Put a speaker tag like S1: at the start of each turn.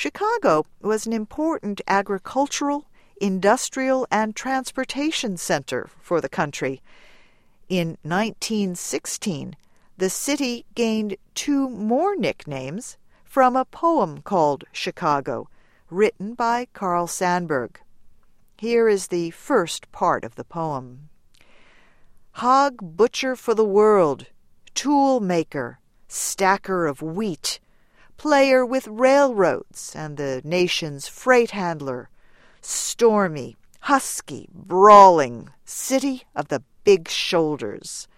S1: Chicago was an important agricultural, industrial, and transportation center for the country. In 1916, the city gained 2 more nicknames from a poem called Chicago, written by Carl Sandburg. Here is the first part of the poem. Hog butcher for the world, tool maker, stacker of wheat, player with railroads and the nation's freight handler, stormy, husky, brawling, city of the big shoulders.